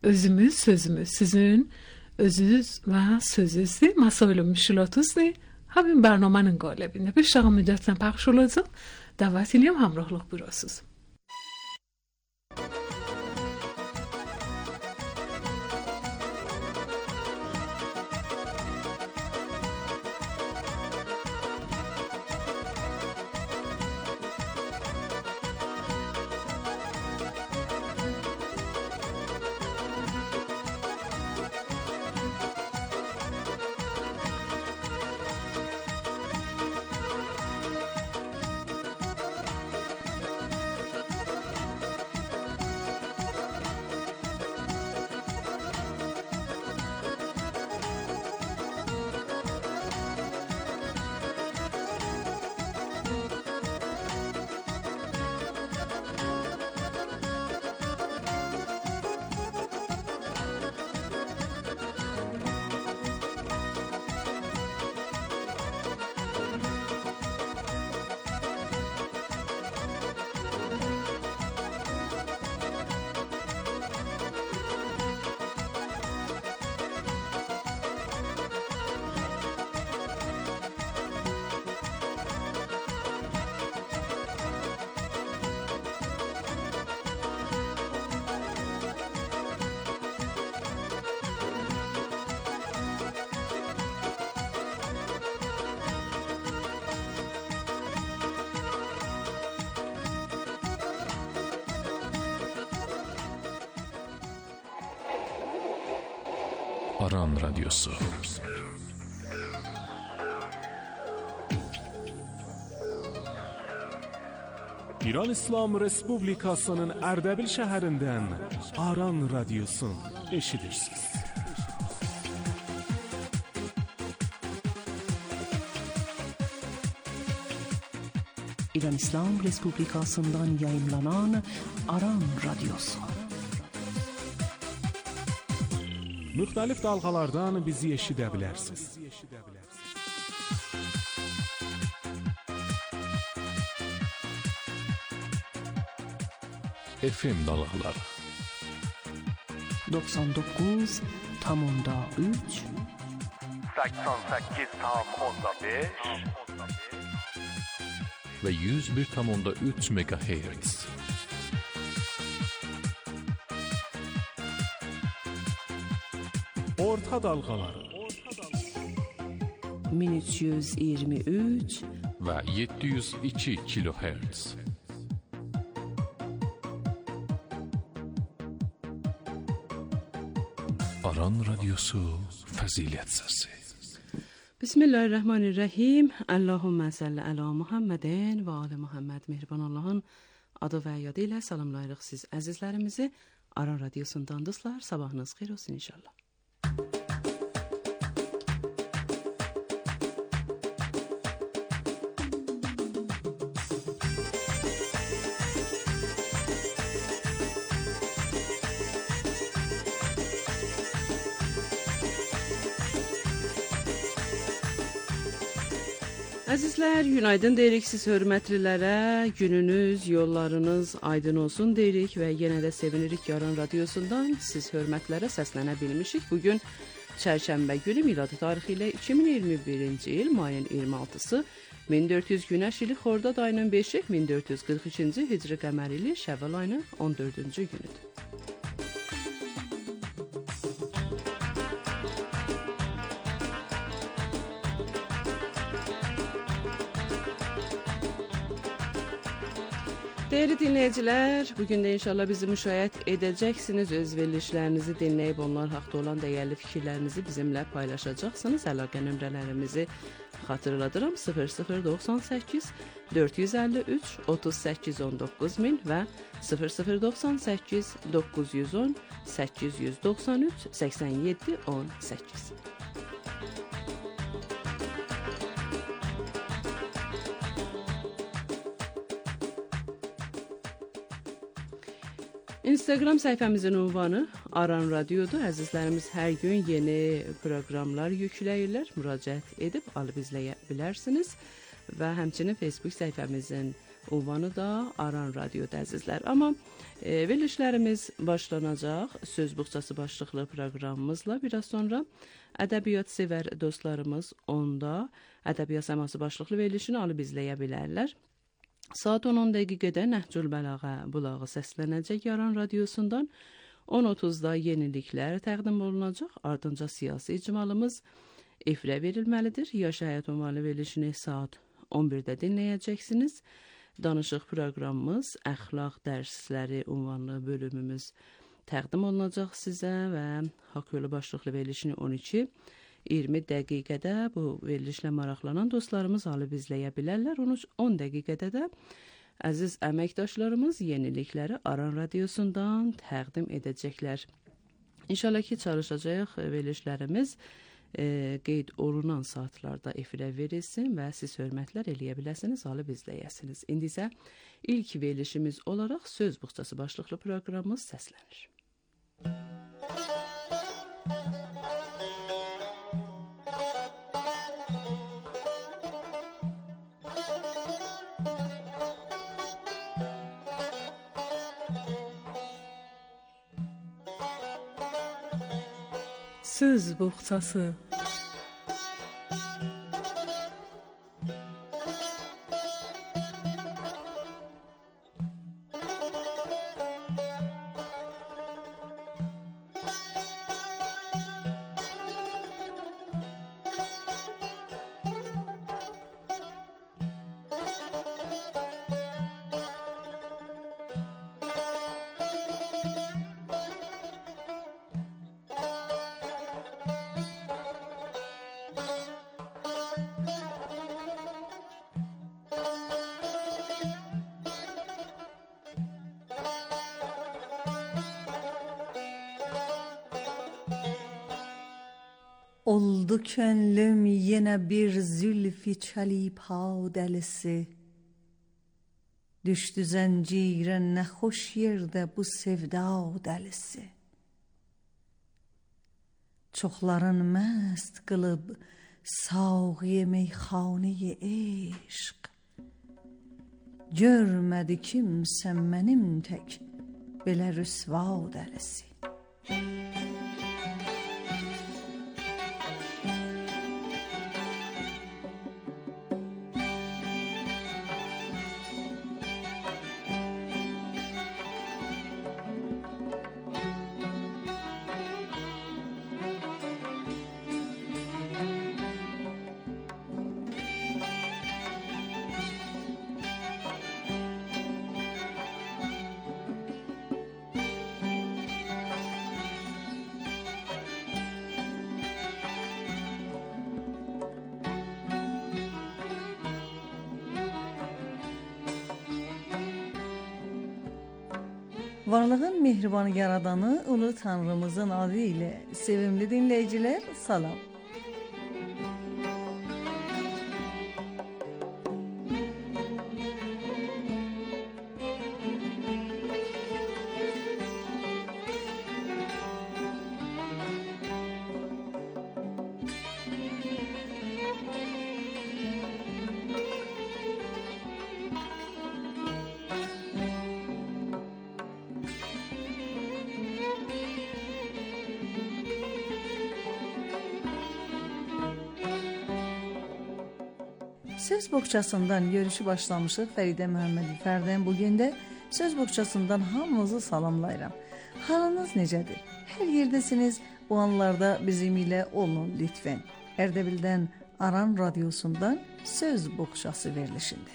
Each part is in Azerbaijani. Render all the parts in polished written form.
özümüz, sözümüz, sizin özünüz ve sözünüzde مسائل و مشکلاتوزده همین برنامه‌نın قالبینه به شما müddətlə پخش olacaq. Dəvət edirəm həmrəhlıq buyurasınız. Aran Radyosu. İran İslam Respublikasının Ərdəbil şəhərindən Aran Radyosu eşidirsiniz. İran İslam Respublikasından yayınlanan Aran Radyosu. Müxtəlif dalğalardan bizi eşidə bilərsiniz. FM dalğaları 99.3 88.5 və 101.3 MHz. Orta dalğaları 1323 və 702 kHz. Aran Radyosu Fəzilət Səsi. Bismillahirrahmanirrahim. Allahümme salli ala Muhammedin və ali Muhammed. Mehriban Allah'ın adı və yadı ilə salamlayırıq siz əzizlərimizi. Aran Radyosundan dostlar, sabahınız xeyir olsun inşallah. Əzizlər, günaydın deyirik siz hörmətlilərə, gününüz, yollarınız aydın olsun deyirik və yenə də sevinirik ki, Aran Radyosundan siz hörmətlərə səslənə bilmişik. Bugün çərşənbə günü miladi tarixi ilə 2021-ci il mayın 26-sı 1400 günəş ili Xordad ayının 5-i 1442-ci hicri qəmər ili Şəvval ayının 14-cü günüdür. Değerli dinleyiciler, bugün de inşallah bizi müşahit edeceksiniz. Öz verilişlerinizi dinleyip onlar haqda olan değerli fikirlerinizi bizimle paylaşacaksınız. Əlaqə nömrələrimizi xatırladıram. 0098 453 38 19 min və 0098 910 893 87 18. Instagram səhifəmizin ünvanı Aran Radyodur. Əzizlərimiz hər gün yeni proqramlar yükləyirlər. Müraciət edib alıb izləyə bilərsiniz. Və həmçinin Facebook səhifəmizin ünvanı da Aran Radioda əzizlər. Amma verilişlərimiz başlanacaq. Söz buxçası başlıqlı proqramımızla biraz sonra ədəbiyyat sevər dostlarımız onda ədəbiyyat səması başlıqlı verilişini alıb izləyə bilərlər. Saat 10 dəqiqədə Nəhcül Bəlağa bulağı səslənəcək Aran Radiosundan. 10:30-da yeniliklər təqdim olunacaq. Ardınca siyasi icmalımız efirə verilməlidir. Yaş Həyat ünvanlı verilişini saat 11-də dinləyəcəksiniz. Danışıq proqramımız əxlaq dərsləri ünvanlı bölümümüz təqdim olunacaq sizə və haqq yolu başlıqlı verilişini 12-20 dəqiqədə bu verilişlə maraqlanan dostlarımız alıb izləyə bilərlər. 10 dəqiqədə də əziz əməkdaşlarımız yenilikləri Aran Radiosundan təqdim edəcəklər. İnşallah ki, çalışacaq verilişlərimiz qeyd olunan saatlarda efirə verilsin və siz hörmətlər eləyə biləsiniz, alıb izləyəsiniz. İndi isə ilk verilişimiz olaraq Söz buxçası başlıqlı proqramımız səslənir. Söz buxçası. Oldu könlüm yine bir zülfi çalipa delisi. Düştü zencire ne hoş yerde bu sevda delisi. Çoxların məst qılıb sağıye meyxaneye eşq. Görmədi kimsə mənim tək belə rüsva delisi. Varlığın mehriban yaradanı ulu Tanrımızın adı ile sevimli dinleyiciler salam. Söz boğçasından yürüyüşü başlamışıq. Fəridə Məhəmməd Fərdən bugün də Söz boğçasından hamınızı salamlayıram. Halınız necədir? Hər yerdəsiniz, bu anlarda bizim ilə olun lütfən. Ərdəbildən Aran Radiosundan Söz boğçası verilişində.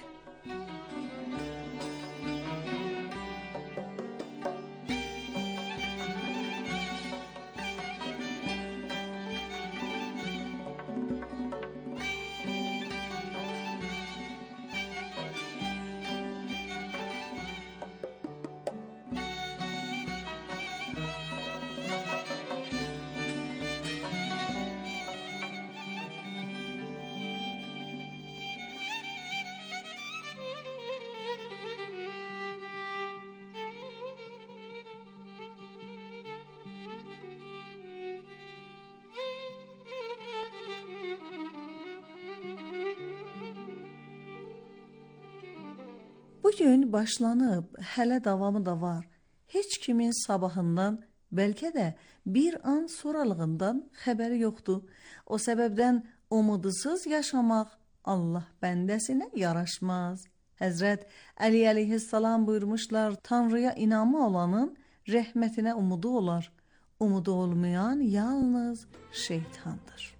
Bugün başlanıb, hələ davamı da var. Heç kimin sabahından, bəlkə də bir an sonralığından xəbəri yoxdur. O səbəbdən umudsuz yaşamaq Allah bəndəsinə yaraşmaz. Həzrət Əli əleyhissalam buyurmuşlar, Tanrıya inamı olanın rəhmətinə umudu olar. Umudu olmayan yalnız şeytandır.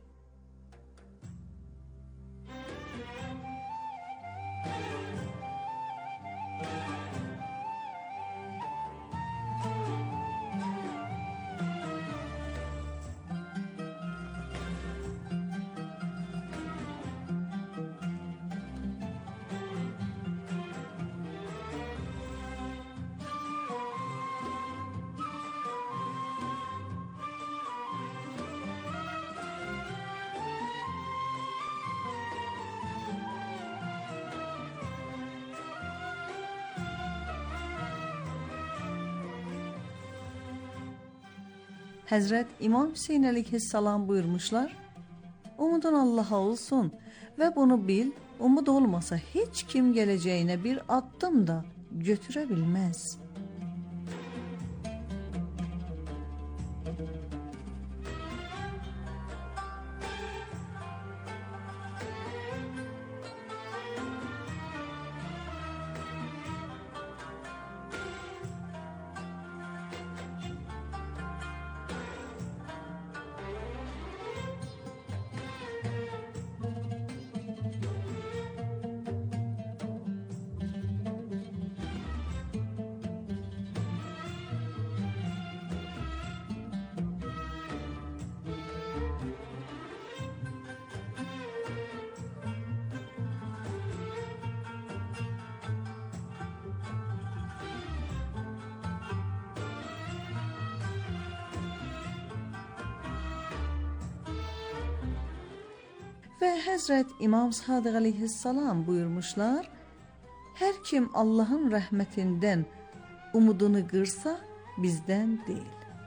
Həzrət İmam Hüseyin əleyhissalam buyurmuşlar, umudun Allaha olsun və bunu bil, umud olmasa heç kim gələcəyinə bir addım da götürə bilməz. Və Həzrət İmam Sadiq əleyhissalam buyurmuşlar, hər kim Allahın rəhmətindən umudunu qırsa, bizdən deyil.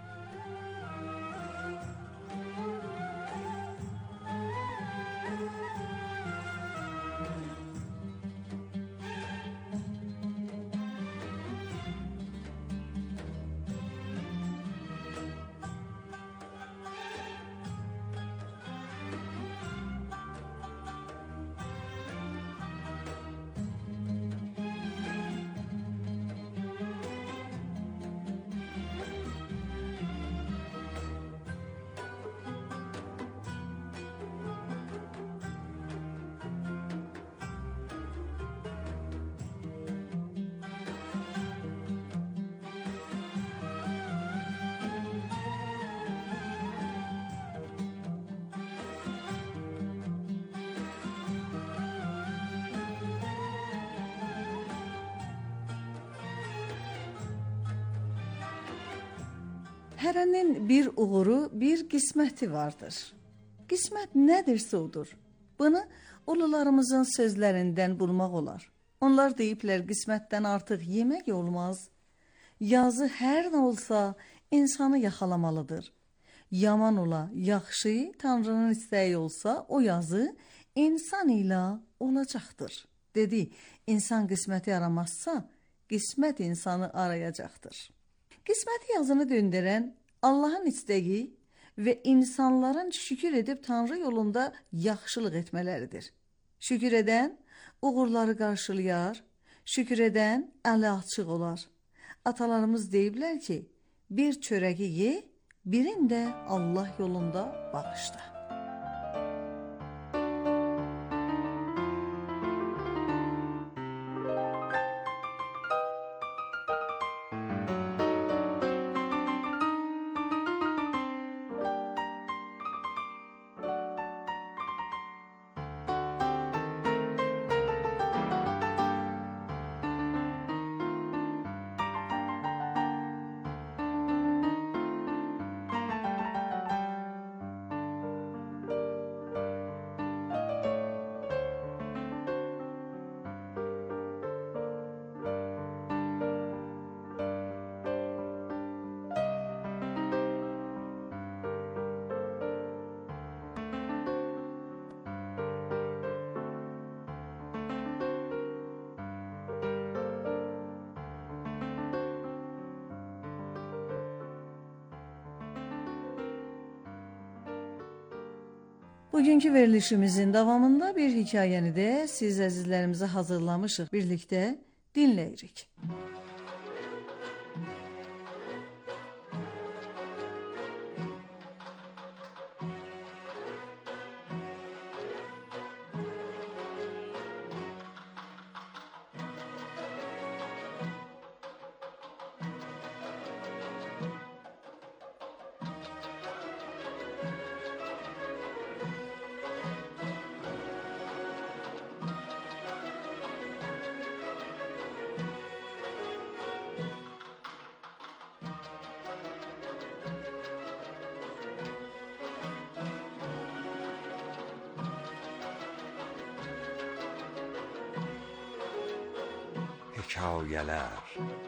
Hərənin bir uğuru, bir qisməti vardır. Qismət nədirsə odur. Bunu ulularımızın sözlərindən bulmaq olar. Onlar deyiblər, qismətdən artıq yemək olmaz. Yazı hər nə olsa insanı yaxalamalıdır. Yaman ola, yaxşı, Tanrının istəyi olsa, o yazı insan ilə olacaqdır. Dedi, insan qisməti aramazsa, qismət insanı arayacaqdır. Qisməti yazını döndərən Allahın istəyi və insanların şükür edib Tanrı yolunda yaxşılıq etmələridir. Şükür edən uğurları qarşılayar, şükür edən əli açıq olar. Atalarımız deyiblər ki, bir çörəyi ye, birini də Allah yolunda bağışla. Bugünkü verilişimizin davamında bir hikayəni də siz əzizlərimizə hazırlamışıq. Birlikdə dinləyirik. Hekayələr.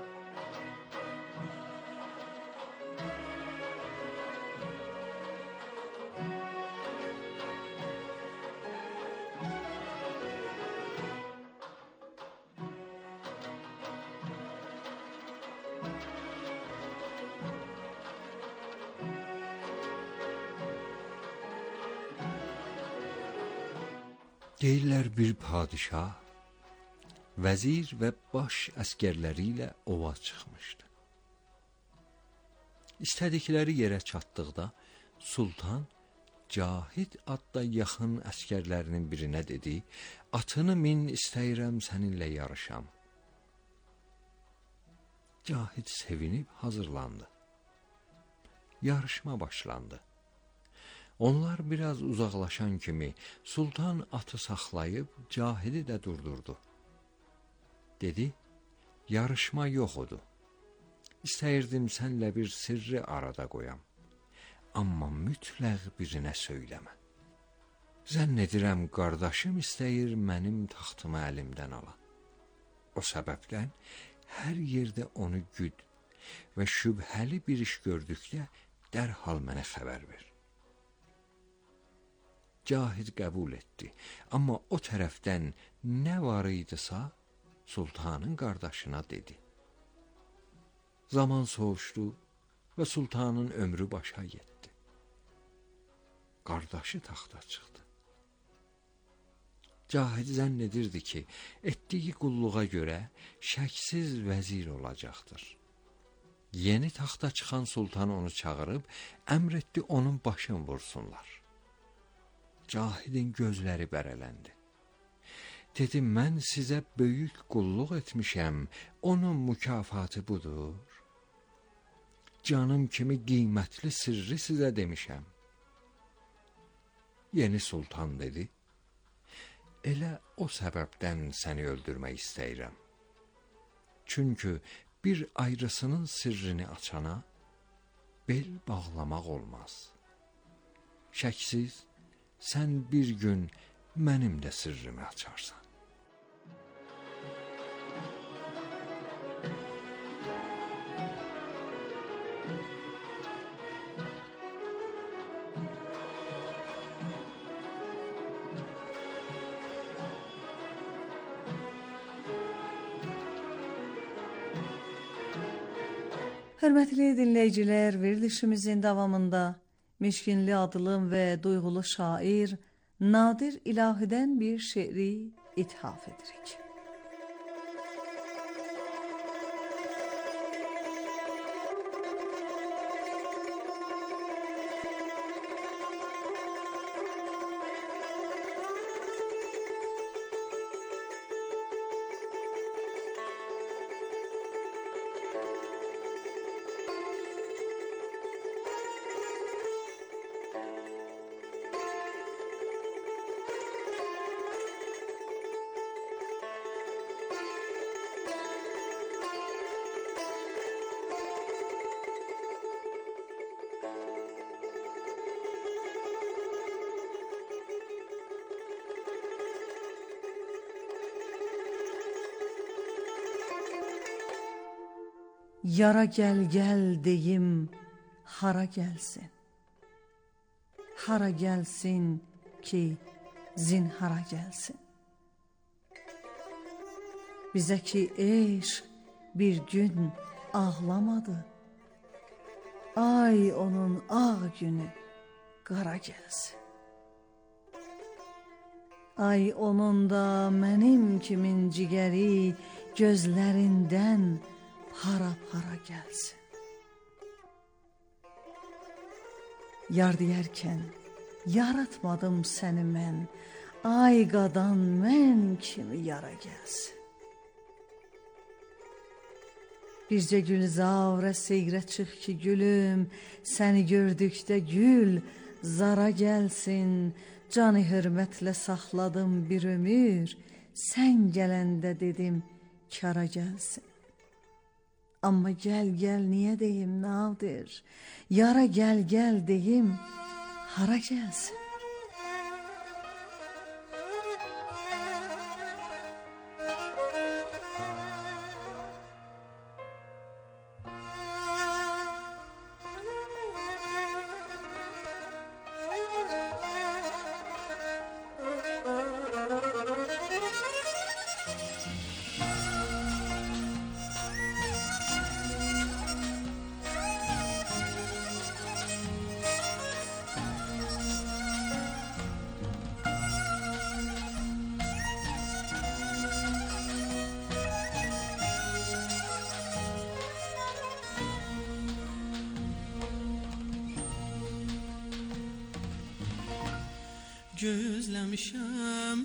Deyirlər bir padişah vəzir və baş əskərləri ilə ova çıxmışdı. İstədikləri yerə çatdıqda sultan Cahid adda yaxın əskərlərinin birinə dedi: "Atını min, istəyirəm səninlə yarışam." Cahid sevinib hazırlandı. Yarışma başlandı. Onlar biraz uzaqlaşan kimi sultan atı saxlayıb Cahidi də durdurdu. Dedi: "Yarışma yoxudur. İstəyirdim sənlə bir sirri arada qoyam. Amma mütləq birinə söyləmə. Zənn edirəm qardaşım istəyir mənim taxtımı əlimdən ala. O səbəbdən hər yerdə onu güd və şübhəli bir iş gördükdə dərhal mənə xəbər ver." Cahid qəbul etdi. Amma o tərəfdən nə var idisə sultanın qardaşına dedi. Zaman soğuşdu və sultanın ömrü başa yetdi. Qardaşı taxta çıxdı. Cahid zənn edirdi ki, etdiyi qulluğa görə şəksiz vəzir olacaqdır. Yeni taxta çıxan sultan onu çağırıb əmr etdi onun başını vursunlar. Cahidin gözləri bərələndi. Dedi: "Mən sizə böyük qulluq etmişəm, onun mükafatı budur. Canım kimi qiymətli sirri sizə demişəm." Yeni sultan dedi: "Elə o səbəbdən səni öldürmək istəyirəm. Çünki bir ayrısının sirrini açana bel bağlamaq olmaz. Şəksiz, sən bir gün mənim də sirrimi açarsan." Hörmətli dinləyicilər, verilişimizin davamında Meşkinli adlı və duyğulu şair Nadir İlahidən bir şeiri ithaf edirik. Yara gəl gəl deyim, hara gəlsin? Hara gəlsin ki, zinhara gəlsin? Bizə ki eşq bir gün ağlamadı, ay onun ağ günü qara gəlsin. Ay onun da mənim kimin cigəri gözlərindən para-para gəlsin. Yar deyərkən yaratmadım səni mən, ay qadan mən kimi yara gəlsin. Bircə gülzavrə seyrə çıx ki gülüm, səni gördükdə gül zara gəlsin. Canı hörmətlə saxladım bir ömür, sən gələndə dedim kara gəlsin. Amma gəl niyə deyim navdir, yara gəl deyim hara gəlsin. Gözləmişəm,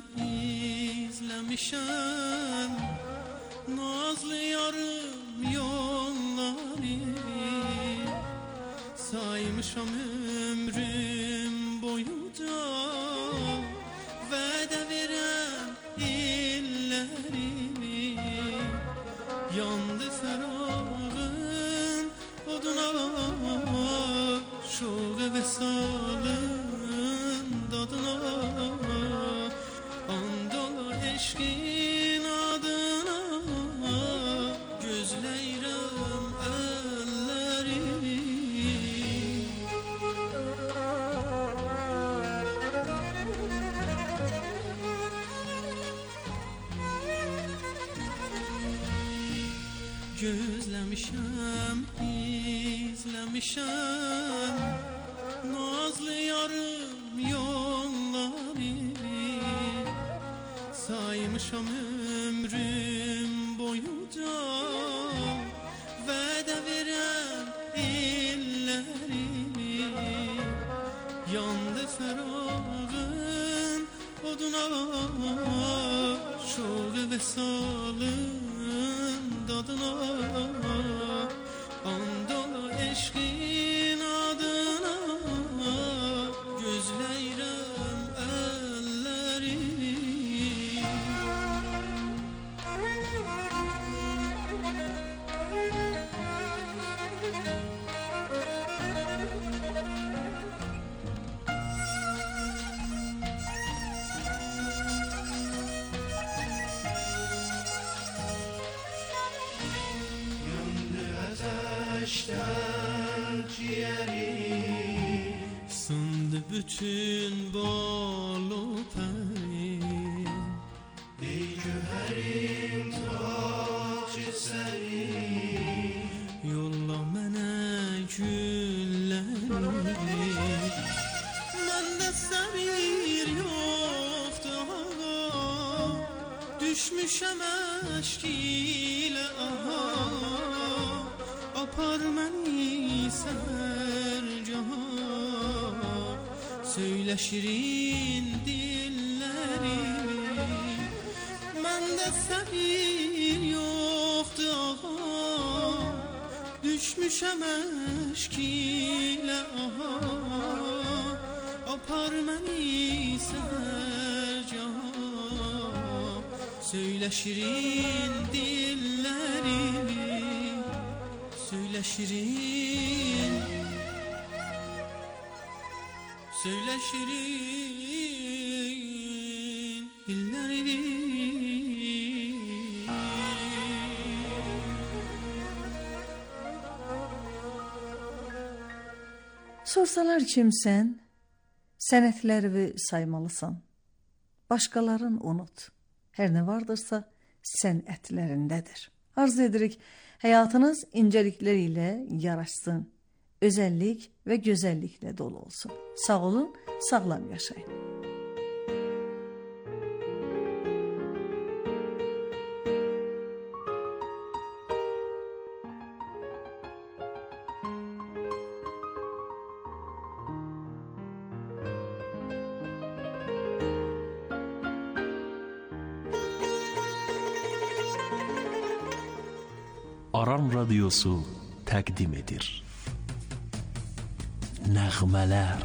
izləmişəm nazlı yarım yolları, saymışam ömrüm boyunca vədə verən illərimi. Yandı fərağın oduna, şoğu vəsalın dadına, andala eşkin adına, gözləyirəm əllərimi. Gözləmişəm, izləmişəm nazlı yarım yolları, saymışam ömrüm boyunca vədə verən illərimi. Yandı fərağın oduna, şoğu vəsalın dadına, andala eşkin adına, gözləyirəm əllərimi. Ateşten ciğeri, sındı bütün bal o peri. Ey güherim tacı seni, yolla mənə gülləri. Məndə səbir yoxdur ağa, düşmüşəm əşk ilə aha. Apar məni sərcaha, söylə şirin dillərimi. Məndə səbir yoxdur ağa, düşmüşəm əşk ilə aha. Apar məni sərcaha, söylə şirin dillərimi. Söylə şirin, söylə şirin dillərini. Sorsalar kimsən, sənətlərini saymalısan. Başqaların unut, hər nə vardırsa sənətlərindədir. Arzu edirik, həyatınız incəliklər ilə yaraşsın, özəllik və gözəlliklə dolu olsun. Sağ olun, sağlam yaşayın. Aran Radyosu təqdim edir. Nəğmələr.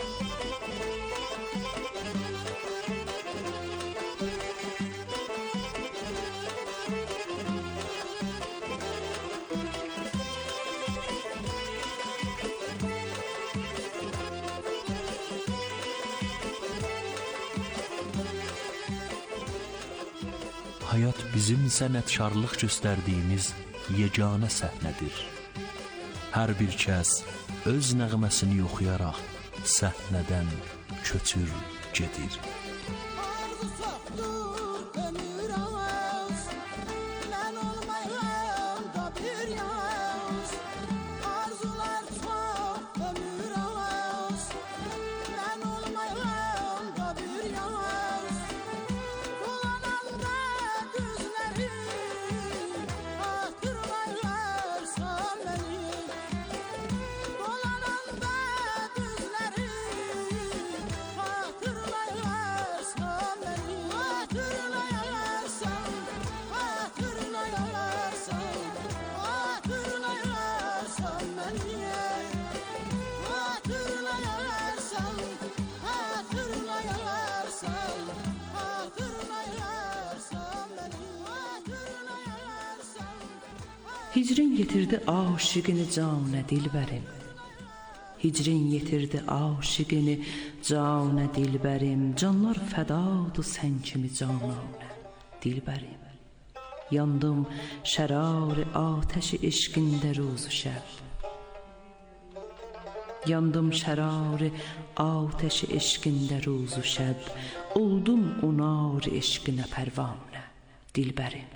Hayat bizim sənətkarlıq göstərdiyimiz yeganə səhnədir. Hər bir kəs öz nəğməsini oxuyaraq səhnədən köçür gedir. Hicrin yetirdi aşıqını canə dilbərim. Hicrin yetirdi aşıqını canə dilbərim. Canlar fədadır sən kimi cananə dilbərim. Yandım şərarı atəşi eşqində ruzu şəb. Yandım şərarı atəşi eşqində ruzu şəb. Oldum unar eşqinə pərvanə dilbərim.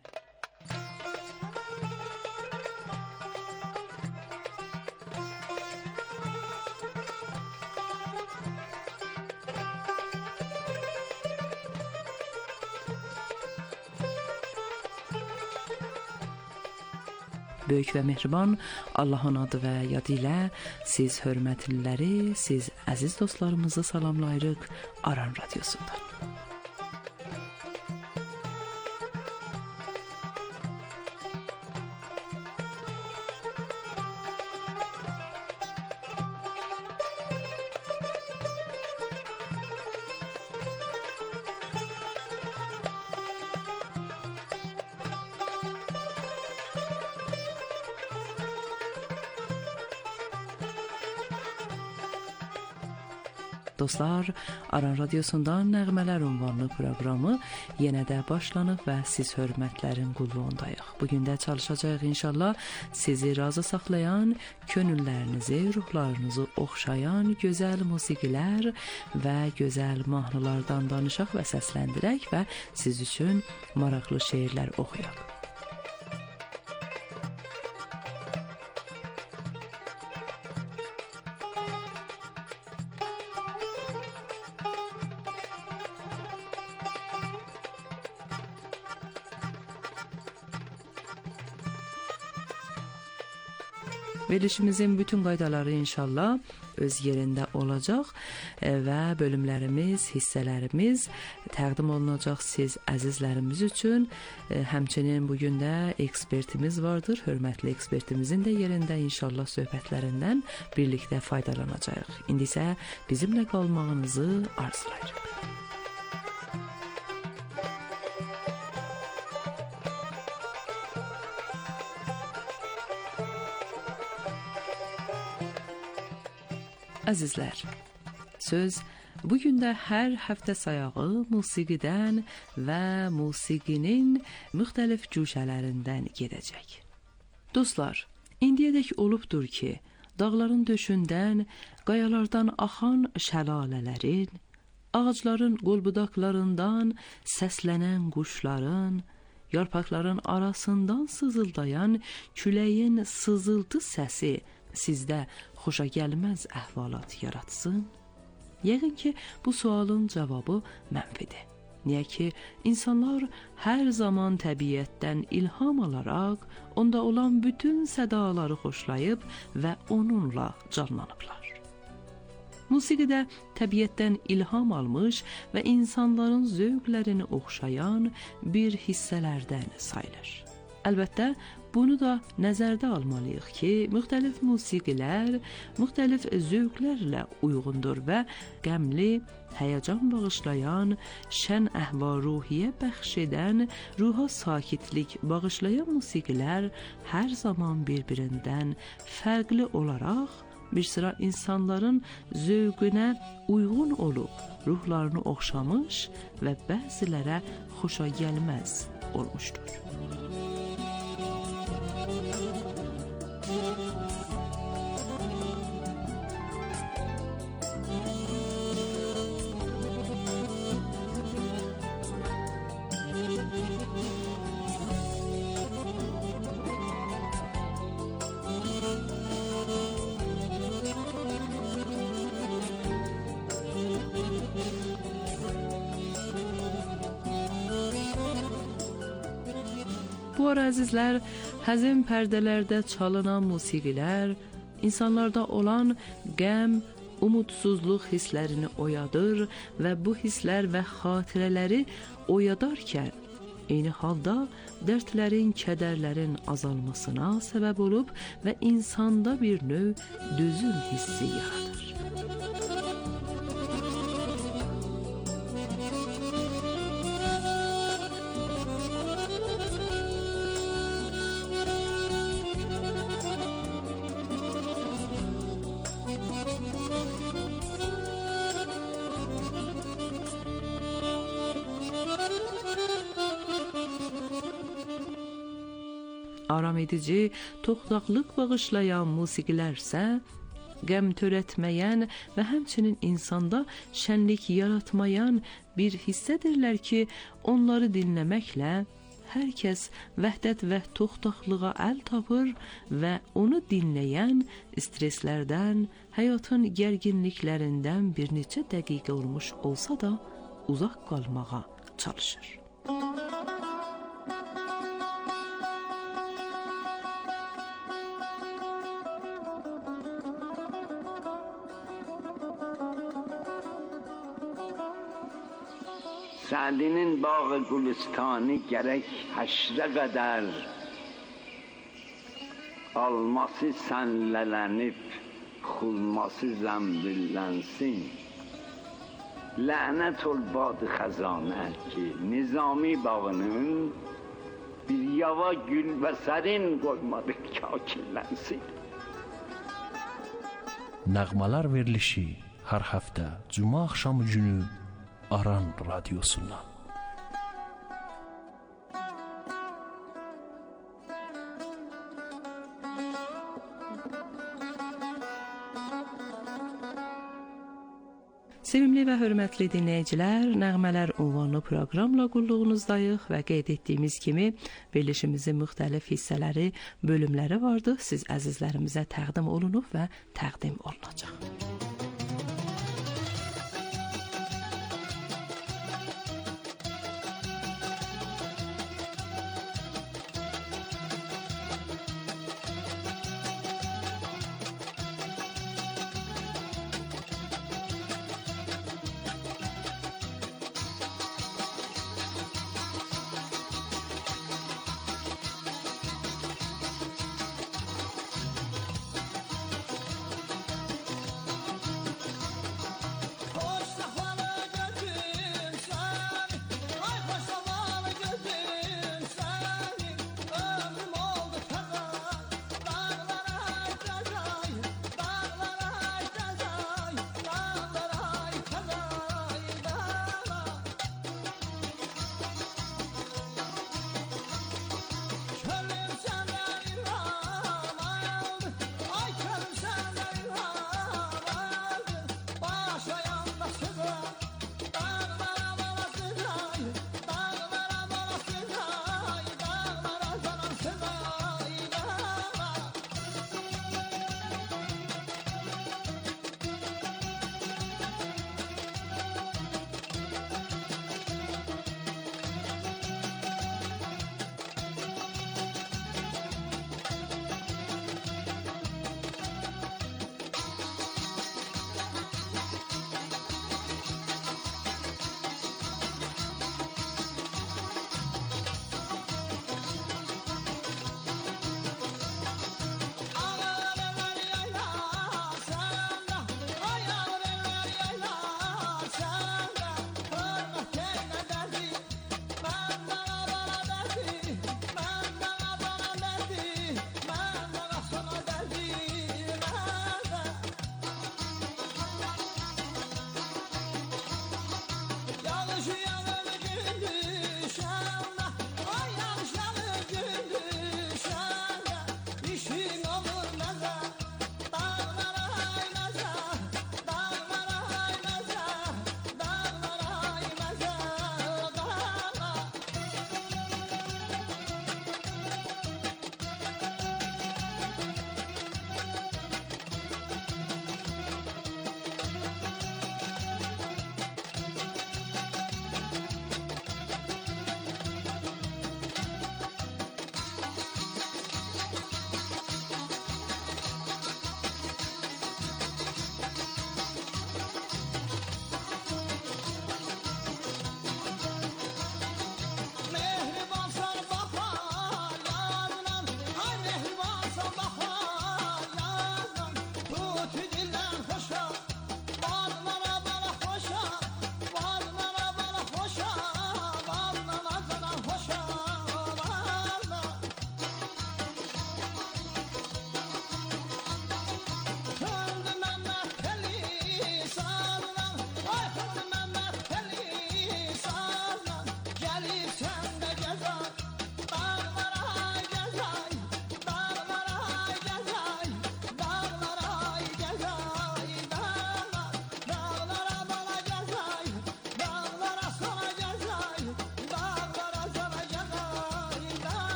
Böyük və mehriban Allahın adı və yadı ilə siz hörmətliləri, siz əziz dostlarımızı salamlayırıq Aran Radyosu'ndan. Dostlar, Aran Radyosu'ndan Nəğmələr ünvanlı proqramı yenə də başlanıb və siz hörmətlərin qulluğundayıq. Bugün də çalışacağıq inşallah sizi razı saxlayan, könüllərinizi, ruhlarınızı oxşayan gözəl musiqilər və gözəl mahnılardan danışaq və səsləndirək və siz üçün maraqlı şeirlər oxuyaq. Verilişimizin bütün qaydaları inşallah öz yerində olacaq və bölümlərimiz, hissələrimiz təqdim olunacaq siz əzizlərimiz üçün. Həmçinin bugün də ekspertimiz vardır. Hörmətli ekspertimizin də yerində inşallah söhbətlərindən birlikdə faydalanacağıq. İndi isə bizimlə qalmağınızı arzulayırıq. Əzizlər, söz bugün də hər həftə sayağı musiqidən və musiqinin müxtəlif cüşələrindən gedəcək. Dostlar, indiyədək olubdur ki, dağların döşündən, qayalardan axan şəlalələrin, ağacların qolbudaqlarından səslənən quşların, yarpaqların arasından sızıldayan küləyin sızıltı səsi sizdə xoşa gəlməz əhvalat yaratsın? Yəqin ki, bu sualın cavabı mənfidir. Niyə ki, insanlar hər zaman təbiətdən ilham alaraq, onda olan bütün sədaları xoşlayıb və onunla canlanıblar. Musiqi də təbiətdən ilham almış və insanların zövqlərini oxşayan bir hissələrdən sayılır. Əlbəttə, bunu da nəzərdə almalıyıq ki, müxtəlif musiqilər, müxtəlif zövqlərlə uyğundur və qəmli, həyəcan bağışlayan, şən əhval-ruhiyyə bəxş edən, ruha sakitlik bağışlayan musiqilər hər zaman bir-birindən fərqli olaraq bir sıra insanların zövqünə uyğun olub, ruhlarını oxşamış və bəzilərə xoşa gəlməz olmuşdur. Bu ara əzizlər, həzin pərdələrdə çalınan musiqilər insanlarda olan qəm, umutsuzluq hisslərini oyadır və bu hisslər və xatirələri oyadarkən eyni halda dərdlərin, kədərlərin azalmasına səbəb olub və insanda bir növ dözüm hissi yaradır. Aram edici, toxtaqlıq bağışlayan musiqilərsə, qəm törətməyən və həmçinin insanda şənlik yaratmayan bir hissədirlər ki, onları dinləməklə hər kəs vəhdət və toxtaqlığa əl tapır və onu dinləyən streslərdən, həyatın gərginliklərindən bir neçə dəqiqə olmuş olsa da uzaq qalmağa çalışır. سعدinin باغ گلستانی gerek haşre kadar alması senlelenip xulması zembirlensin. Lanet ol bad xazanə ki Nizami bağının bir yava gül ve serin koymadı kakillənsin. Nəğmələr verilişi hər həftə Cuma axşamı günü Aran Radyosu'ndan. Sevimli və hörmətli dinləyicilər, Nəğmələr ünvanlı proqramla qulluğunuzdayıq və qeyd etdiyimiz kimi verilişimizin müxtəlif hissələri, bölümləri vardı. Siz əzizlərimizə təqdim olunub və təqdim olunacaq.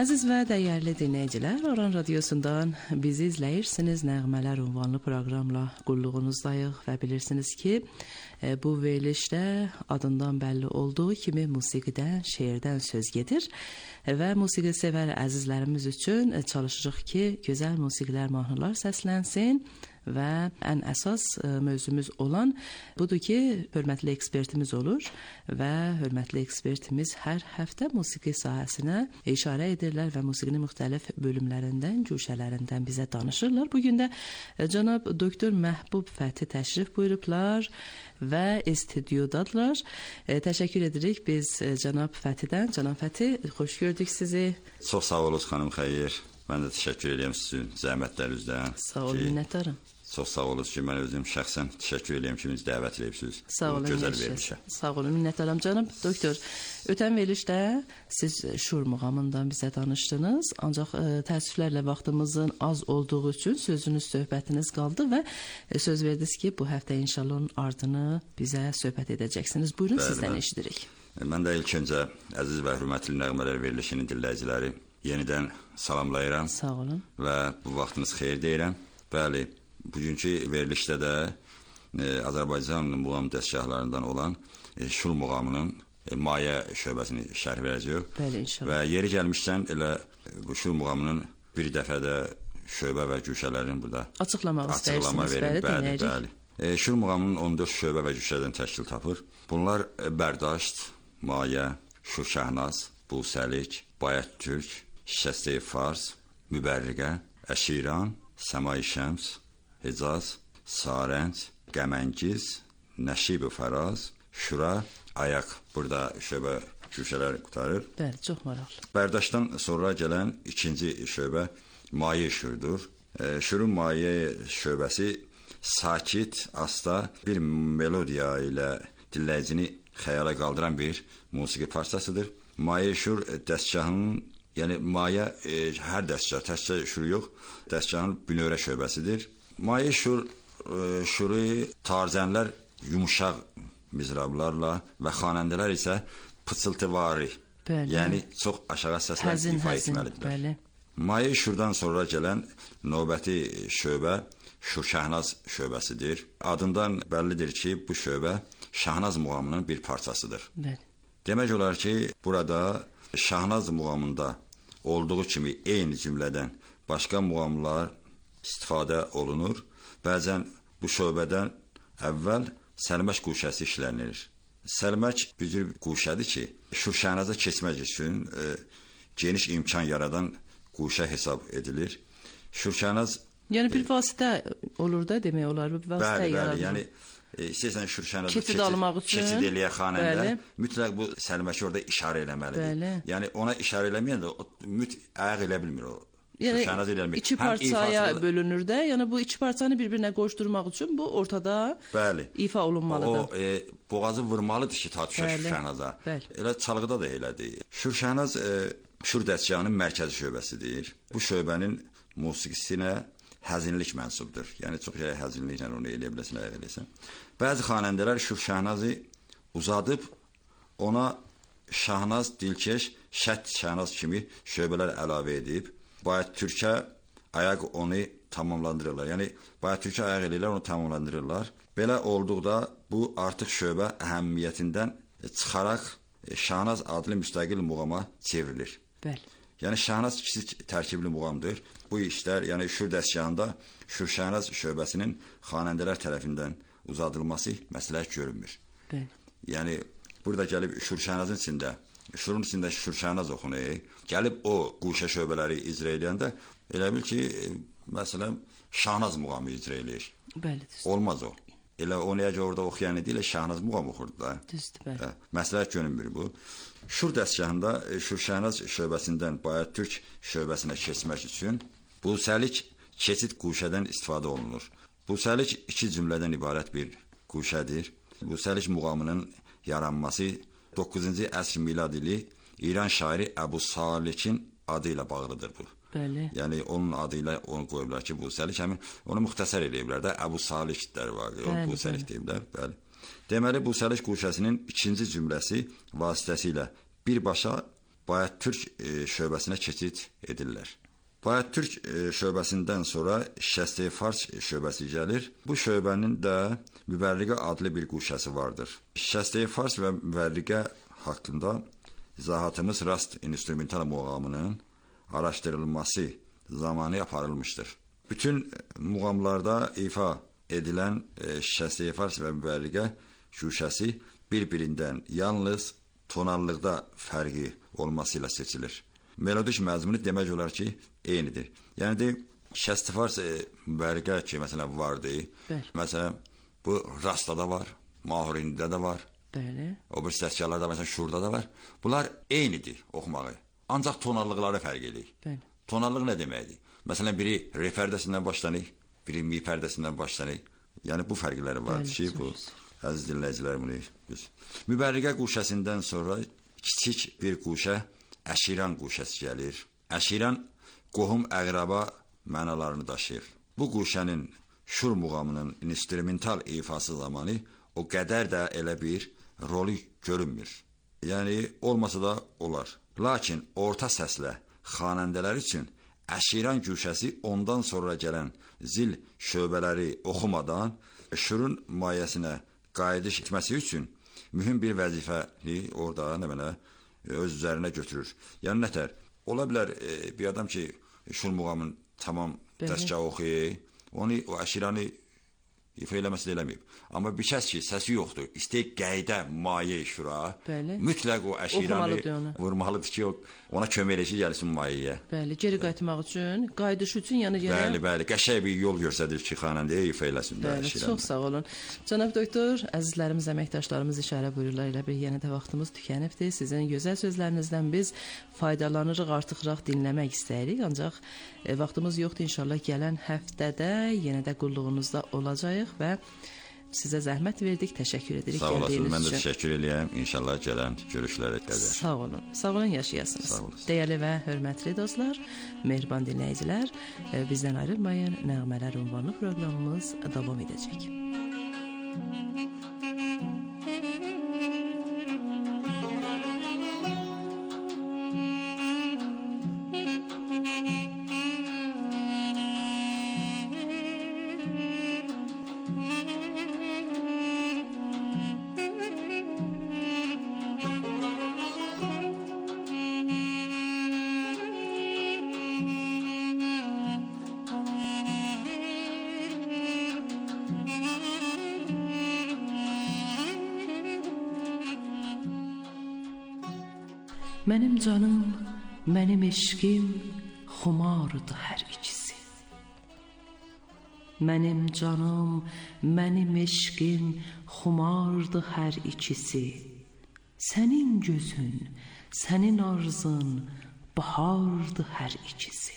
Əziz və dəyərli dinləyicilər, Aran Radiosundan bizi izləyirsiniz. Nəğmələr ünvanlı proqramla qulluğunuzdayıq və bilirsiniz ki, bu verilişdə adından bəlli olduğu kimi musiqidən, şeirdən söz gedir və musiqi sevər əzizlərimiz üçün çalışırıq ki, gözəl musiqilər, mahnılar səslənsin. Və ən əsas mövzumuz olan budur ki, hörmətli ekspertimiz olur və hörmətli ekspertimiz hər həftə musiqi sahəsinə işarə edirlər və musiqinin müxtəlif bölümlərindən, güşələrindən bizə danışırlar. Bugün də cənab doktor Məhbub Fəthi təşrif buyurublar və studiyodadırlar. Təşəkkür edirik biz cənab Fəthidən. Cənab Fəthi, xoş gördük sizi. Çox sağ olun xanım Xeyir. Mən də təşəkkür edirəm sizin zəhmətlərinizdən. Sağ olun, minnətdarım. Çox sağ olun ki, mən özüm şəxsən təşəkkür edirəm ki, bizi dəvət edibsiniz. Sağ olun, gözəl verilişə. Sağ olun, minnətdaram canım. Doktor, ötən verilişdə siz Şur muğamından bizə danışdınız, ancaq təəssüflərlə vaxtımızın az olduğu üçün sözünüz, söhbətiniz qaldı və söz verdiniz ki, bu həftə inşallah onun ardını bizə söhbət edəcəksiniz. Buyurun, sizdən eşidirik. Mən də ilk öncə əziz və hörmətli nəğmələr verilişinin dinləyiciləri yenidən salamlayıram. Sağ olun. Və bu vaxtınız xeyir deyirəm. Bəli, bugünkü verilişdə də Azərbaycan muğam dəstgahlarından olan Şur muğamının mayə şöbəsini şərh verəcəyik. Bəli, inşallah. Və yeri gəlmişdən elə bu Şur muğamının bir dəfədə şöbə və güşələrin burada açıqlama istəyirsiniz. Bəli. Şur muğamının 14 şöbə və güşədən təşkil tapır. Bunlar Bərdasht, Mayə, Şur Şəhnaz, Busəlik, Bayət Türk, Şikəstəyi Fars, Mübərriqə, Əşiran, Səmai Şəms, Hicaz, Sarənc, Qəməngiz, Nəşib-i Fəraz, Şura, Ayaq. Burada şöbə güşələr qutarır. Bəli, çox maraqlı. Bərdashdan sonra gələn ikinci şöbə mayə şurdur. Şurun mayə şöbəsi sakit, asta bir melodiya ilə dinləyicini xəyala qaldıran bir musiqi parçasıdır. Mayə şur dəstgahının, yəni mayə hər dəstgah, təkcə şur yox, dəstgahın bünövrə şöbəsidir. Mayə şuru tarzənlər yumuşaq mizrablarla və xanəndələr isə pıçıltıvari, yəni çox aşağı səslə ifa etməlidirlər. Mayə şurdan sonra gələn növbəti şöbə Şur Şəhnaz şöbəsidir. Adından bəllidir ki, bu şöbə Şahnaz muğamının bir parçasıdır. Demək olar ki, burada Şahnaz muğamında olduğu kimi eyni cümlədən başqa muğamlar istifadə olunur. Bəzən bu şöbədən əvvəl səlmək quşəsi işlənir. Səlmək bir quşədir ki, Şur Şəhnaza keçmək üçün geniş imkan yaradan quşə hesab edilir. Şur Şəhnaz yəni bir vasitə olur da demək olar, bir vasitə yaradır. Bəli, yəni istəyirsən Şur Şəhnazı keçid eləyə xanəndə, mütləq bu səlməki orada işarə eləməlidir. Yəni ona işarə eləməyən də ayaq elə bilmir o. Yəni iki parçaya bölünür də, yəni bu iki parçanı bir-birinə qoşdurmaq üçün bu ortada ifa olunmalıdır. O boğazı vurmalıdır ki, ta düşə Şur Şəhnaza. Elə çalğıda da elədir. Şur Şəhnaz Şur dəstgahının mərkəzi şöbəsidir. Bu şöbənin musiqisinə həzinlik mənsubdur. Yəni çox həzinliklə onu eləyə biləsən, ayaq eləsən. Bəzi xanəndələr Şur Şəhnazı uzadıb ona Şahnaz, Dilkeş, Şət Şəhnaz kimi şöbələr əlavə edib. Bayət Türkə ayaq onu tamamlandırırlar. Yəni Bayət Türkə ayaq eləyirlər, onu tamamlandırırlar. Belə olduqda bu artıq şöbə əhəmiyyətindən çıxaraq Şahnaz adlı müstəqil muğama çevrilir. Bəli. Yəni Şahnaz kiçik tərkibli muğamdır. Bu işlər, yəni Şur dəstgahında Şur Şəhnaz şöbəsinin xanəndələr tərəfindən uzadılması məsləhət görünmür. Bəli. Yəni burada gəlib Şur Şəhnazın içində, Şurun içində Şur Şəhnaz oxunur. Gəlib o quşə şöbələri icra eləyəndə elə bil ki, məsələn, Şahnaz muğamı icra eləyir. Bəli. Olmaz o. Elə o necə orada oxuyan idi, elə Şahnaz muğam oxurdu da. Düzdür, bəli. Məsləhət görünmür bu. Şur dəstgahında Şur Şəhnaz şöbəsindən Bayət Türk şöbəsinə keçmək üçün Busəlik keçid quşədən istifadə olunur. Busəlik iki cümlədən ibarət bir quşədir. Busəlik muğamının yaranması 9-cu əsr miladili İran şairi Əbu Salikin adı ilə bağlıdır bu. Bəli. Yəni onun adı ilə onu qoyublar ki, Busəlik, həmin onu müxtəsər eləyiblər də, Əbu Saliklər var, onu Busəlik deyiblər. Bəli. Deməli, Busəlik quşəsinin ikinci cümləsi vasitəsilə birbaşa Bayat-Türk şöbəsinə keçid edirlər. Bayat-Türk şöbəsindən sonra Şəsti-Fars şöbəsi gəlir. Bu şöbənin də Mübərriqə adlı bir quşəsi vardır. Şəsti-Fars və Mübərriqə haqqında izahatımız Rast instrumental muğamının araşdırılması zamanı aparılmışdır. Bütün muğamlarda ifa edilən Şəsti-Fars və Mübərriqə şuşəsi bir-birindən yalnız tonallıqda fərqi olması ilə seçilir. Melodik məzmunu demək olar ki, eynidir. Yəni Şəsti-Fars Mübərriqə ki, məsələn, vardı. Məsələn, bu Rastda da var, Mahurində də var. Bəli. O bir səskarlarda, məsələn, Şurda da var. Bunlar eynidir oxumağı. Ancaq tonallıqları fərq edir. Bəli. Tonallıq nə deməkdir? Məsələn, biri re pərdəsindən başlanır, biri mi pərdəsindən başlanır. Yəni bu fərqləri vardır ki, bu əziz dinləyicilər bunu biz. Mübərriqə quşəsindən sonra kiçik bir quşə Əşiran quşəsi gəlir. Əşiran qohum əqraba mənalarını daşıyır. Bu quşənin Şur muğamının instrumental ifası zamanı o qədər də elə bir rolu görünmür. Yəni olmasa da olar. Lakin orta səslə xanəndələr üçün Əşiran quşəsi ondan sonra gələn zil şöbələri oxumadan Şurun mayəsinə qayıdış etməsi üçün mühüm bir vəzifəni orada nə belə öz üzərinə götürür. Yəni nətər? Ola bilər bir adam ki, Şur muğamın tamam dəstgah oxuyur, onu o Əşiranı ifa eləməsi də eləməyib. Amma bir kəs ki, səsi yoxdur, istəyək qayda mayə Şura, mütləq o Əşiranı vurmalıdır ki, ona kömək eləşi gəlsin mayəyə. Bəli, geri qayıtmaq üçün, qayıdış üçün yəni Bəli, bəli, qəşəng bir yol göstərir ki, xanəndəyə ifa eləsin. Bəli, çox sağ olun. Cənab doktor, əzizlərimiz, əməkdaşlarımız işarə buyururlar, elə bir yenə də vaxtımız tükənibdir. Sizin gözəl sözlərinizdən biz faydalanırıq, artıqraq dinləmək istəyirik. Ancaq vaxtımız yoxdur, inşallah gələn həftədə yenə də qulluğunuzda olacağıq və sizə zəhmət verdik, təşəkkür edirik gəldiyiniz üçün. Sağ olasınız, mən də təşəkkür edirəm. İnşallah gələn görüşlərə qədər. Sağ olun, sağ olun, yaşayasınız. Dəyərli və hörmətli dostlar, mehriban dinləyicilər, bizdən ayrılmayın, Nəğmələr ünvanlı proqramımız davam edəcək. Mənim canım, mənim eşqim xumardı hər ikisi. Mənim canım, mənim eşqim xumardı hər ikisi. Sənin gözün, sənin arzın bahardı hər ikisi.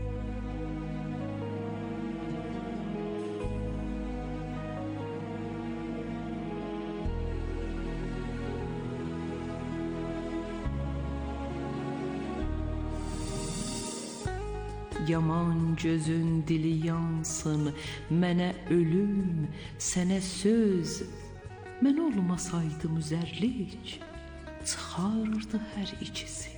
Yaman gözün dili yansın, mənə ölüm, sənə söz. Mən olmasaydım üzərlik, çıxardı hər ikisi.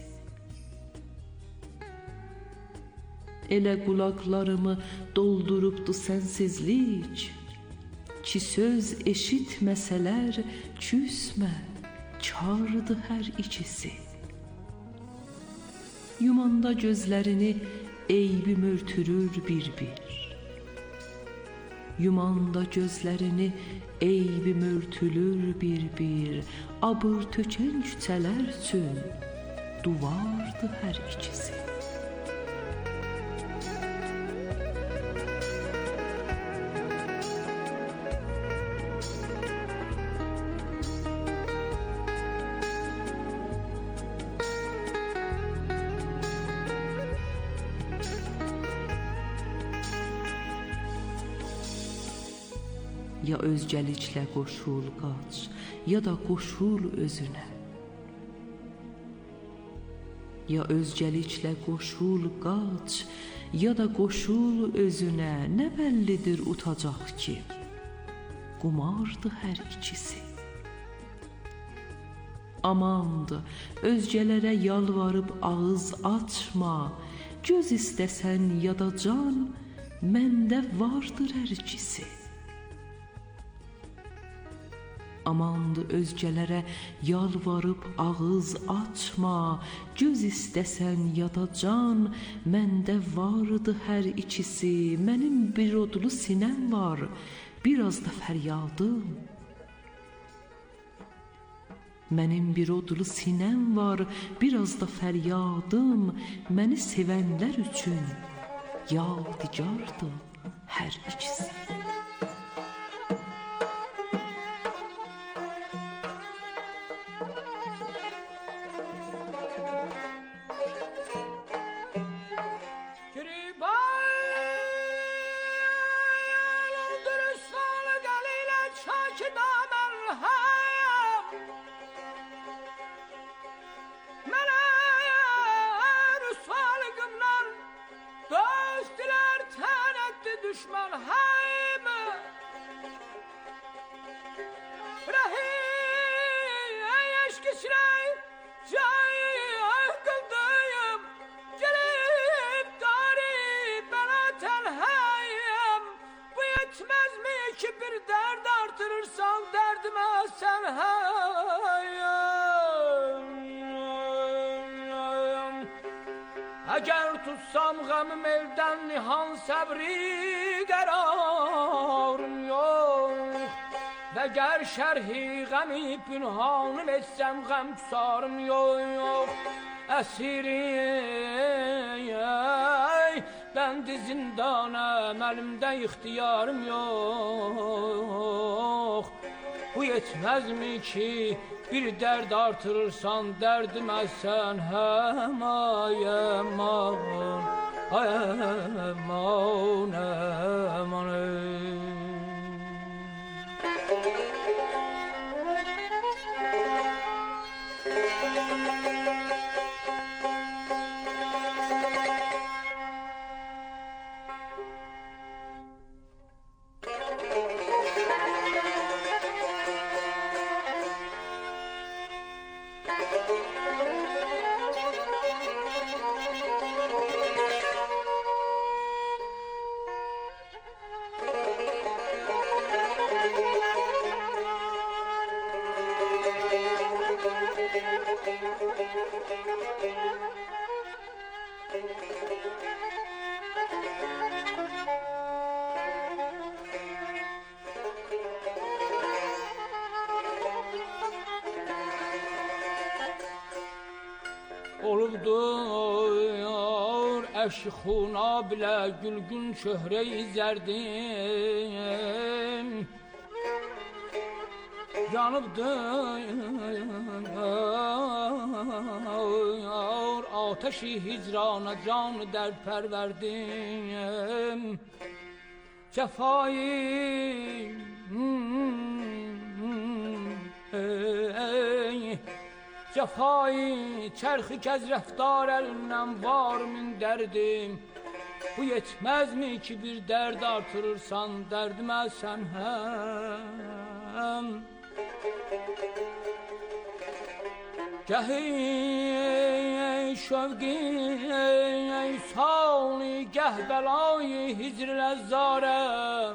Elə qulaqlarımı doldurubdu sənsizlik, ki söz eşitməsələr küsmə, çağırdı hər ikisi. Yumanda gözlərini eybim örtürür bir-bir. Yumanda gözlərini eybim örtülür bir-bir. Abır tökən küçələr üçün duvardı hər ikisi. Ya özgəliklə qoşul qaç, ya da qoşul özünə. Ya özgəliklə qoşul qaç, ya da qoşul özünə. Nə bəllidir utacaq ki, qumardı hər ikisi. Amandı, özgələrə yalvarıb ağız açma. Göz istəsən ya da can, məndə vardır hər ikisi. Amandı, özgələrə yalvarıb ağız açma. Göz istəsən ya da can, məndə vardı hər ikisi. Mənim bir odlu sinəm var, biraz da fəryadım. Mənim bir odlu sinəm var, biraz da fəryadım. Məni sevənlər üçün yadigardır hər ikisi. Düşman haymi Rahim eşkişrey Cayı kıldayım Gelip dari bana tenhayım Bu yetmez mi ki bir dert artırırsan derdime sen hayım Eğer tutsam gamım elden nihan sabri قرارم yok ve ger şerhi gemi pünhanım etsem gam sarım yok esirim ben de zindanım elimde ihtiyarım yok bu yetmez mi ki bir dert artırırsan derdime sen hem ayemam aman aman Olubdur eşxuna bile gülgün çöhre-i zerdim Yanıbdır ateşi hicrana canı dert perverdim Cefayı Cefayı çerxi kez reftar elinden var min derdim Bu yetmez mi ki bir dert artırırsan derdime sen hem Gehi şevgi sağlı geh belayı hicr lezzare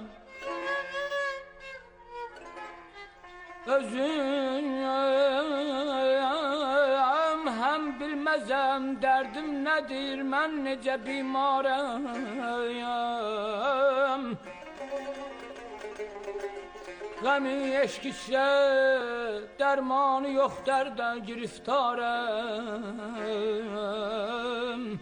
Özüm hem bilmezem derdim nedir ben nece bimarem Gemi eşkişe dermanı yok derde giriftarem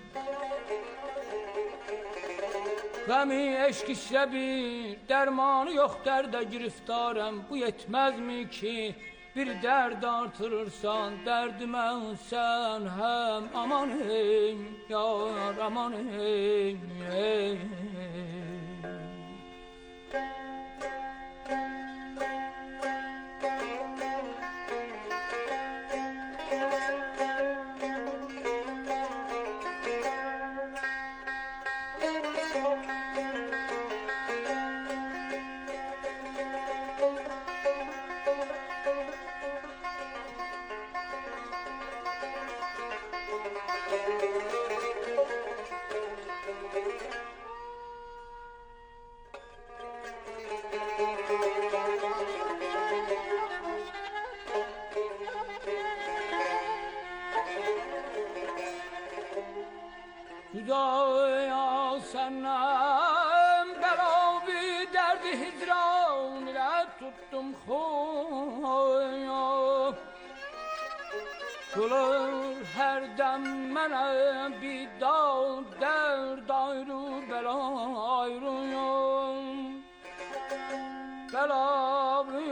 Gemi eşkişe bir dermanı yok derde giriftarem Bu yetmez mi ki bir dert artırırsan derdime sen hem aman ey yar aman ey senden belavi derdi hicran ile tuttum xoy. Gülür her dem mənə bir dal dərd ayrı bəla ayrı belavi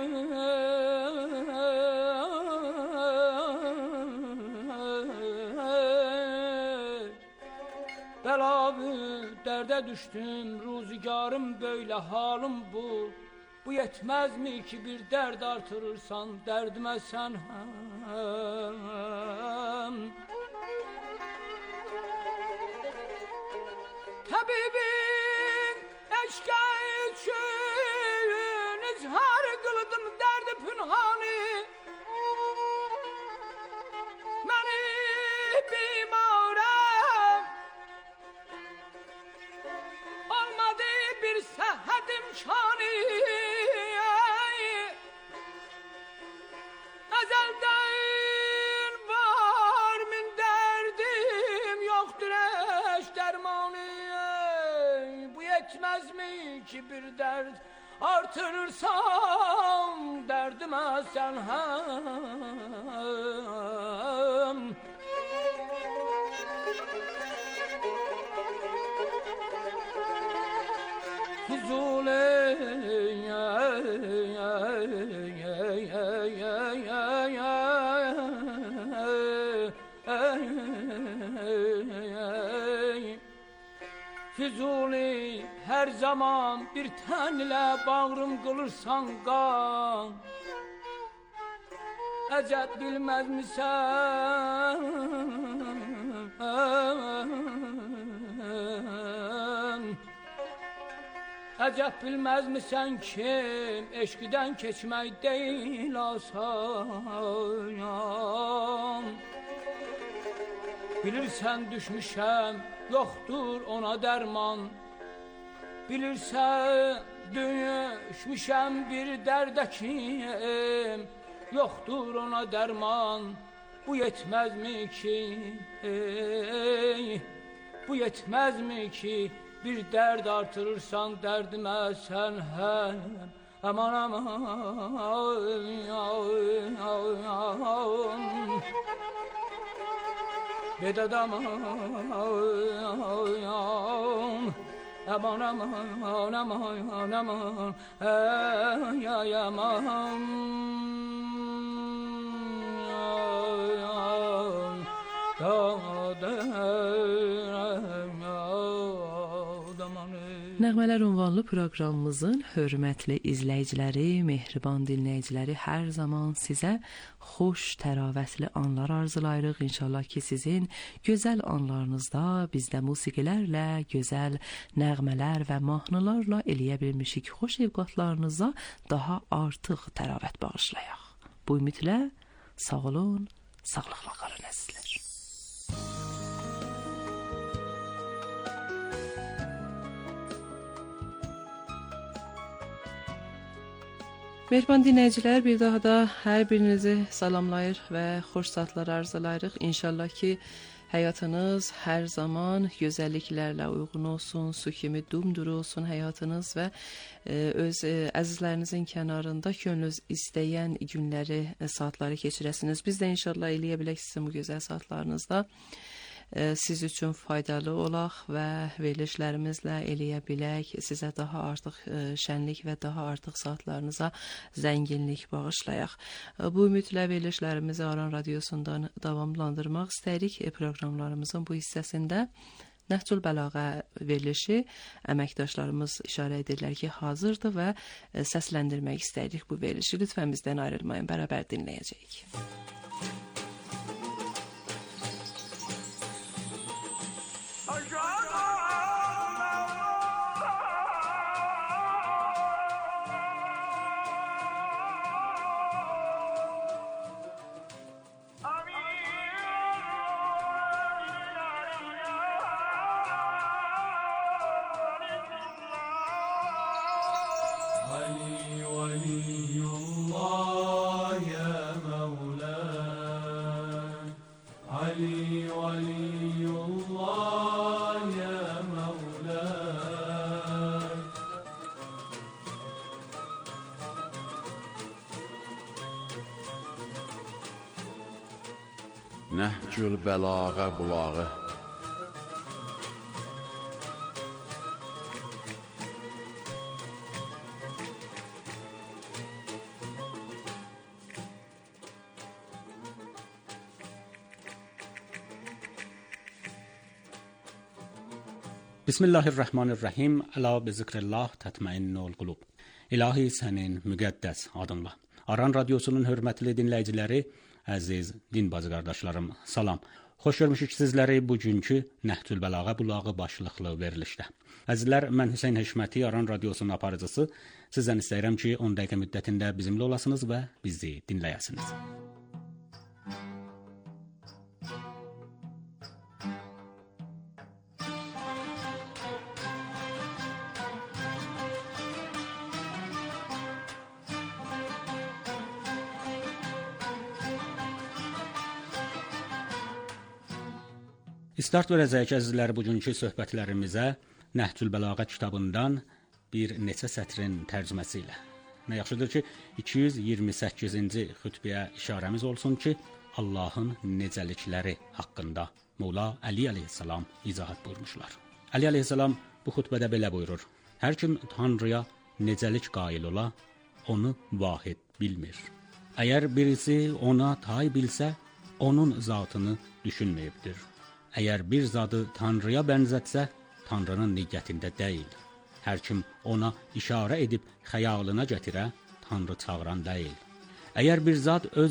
belavi dərdə düşdüm ruzigarım böyle halım bu. Bu yetmez mi ki bir derd artırırsan derdime sen hem. Tabibim eşke için izhar kıldım derdi pünhani. Beni bimarem olmadı bir sehed imkani. Ezelden var min derdim yoktur eş dermanı. Bu yetmez mi ki bir dert artırırsam derdime sen hem. Fuzuli Füzuli her zaman bir tenle bağrım kılırsan kan. Ecep bilmez mi sen? Ecep bilmez mi sen kim? Eşkiden keçmek değil asan. Bilirsen düşmüşem, yoktur ona derman. Bilirsen düşmüşem bir derdekim, yoktur ona derman. Bu yetmez mi ki, bu yetmez mi ki bir derd artırırsan derdime sen hem. Aman aman Bedad aman aman aman aman aman ay aman Nəğmələr ünvanlı proqramımızın hörmətli izləyiciləri, mehriban dinləyiciləri, hər zaman sizə xoş, təravətli anlar arzulayırıq. İnşallah ki, sizin gözəl anlarınızda bizdə musiqilərlə, gözəl nəğmələr və mahnılarla eləyə bilmişik. Xoş evqatlarınıza daha artıq təravət bağışlayaq. Bu ümidlə sağ olun, sağlıqla qalın əzizlər. Mehriban dinləyicilər, bir daha da hər birinizi salamlayır və xoş saatlar arzulayırıq. İnşallah ki, həyatınız hər zaman gözəlliklərlə uyğun olsun, su kimi dumduru olsun həyatınız və öz əzizlərinizin kənarında könlünüz istəyən günləri, saatları keçirəsiniz. Biz də inşallah eləyə bilək sizin bu gözəl saatlarınızda. Siz üçün faydalı olaq və verilişlərimizlə eləyə bilək, sizə daha artıq şənlik və daha artıq saatlarınıza zənginlik bağışlayaq. Bu ümidlə verilişlərimizi Aran Radiosundan davamlandırmaq istəyirik. Proqramlarımızın bu hissəsində Nəhcül Bəlağə verilişi əməkdaşlarımız işarə edirlər ki, hazırdır və səsləndirmək istəyirik bu verilişi. Lütfən bizdən ayrılmayın, bərabər dinləyəcəyik. علي ولي الله يا مولاي Nəhcül bəlağa bulağı. Bismillahirrahmanirrahim. Əla bi zikrillah tətməinnul qulub. İlahi sənin müqəddəs adınla. Aran radiosunun hörmətli dinləyiciləri, əziz din bacı qardaşlarım, salam. Xoş görmüşük sizləri bugünkü Nəhcül Bəlağa bulağı başlıqlı verilişdə. Əzizlər, mən Hüseyn Həşməti, Aran radiosunun aparıcısı. Sizdən istəyirəm ki, 10 dəqiqə müddətində bizimlə olasınız və bizi dinləyəsiniz. İstart verəcəyik əzizlər bugünkü söhbətlərimizə Nəhcül Bəlağa kitabından bir neçə sətrin tərcüməsi ilə. Nə yaxşıdır ki, 228-ci xütbəyə işarəmiz olsun ki, Allahın necəlikləri haqqında Mola Əli əleyhissalam izahat buyurmuşlar. Əli əleyhissalam bu xütbədə belə buyurur: Hər kim Tanrıya necəlik qail ola, onu vahid bilmir. Əgər birisi ona tay bilsə, onun zatını düşünməyibdir. Əgər bir zadı Tanrıya bənzətsə, Tanrının niyyətində deyil. Hər kim ona işarə edib xəyalına gətirə, Tanrı çağıran deyil. Əgər bir zat öz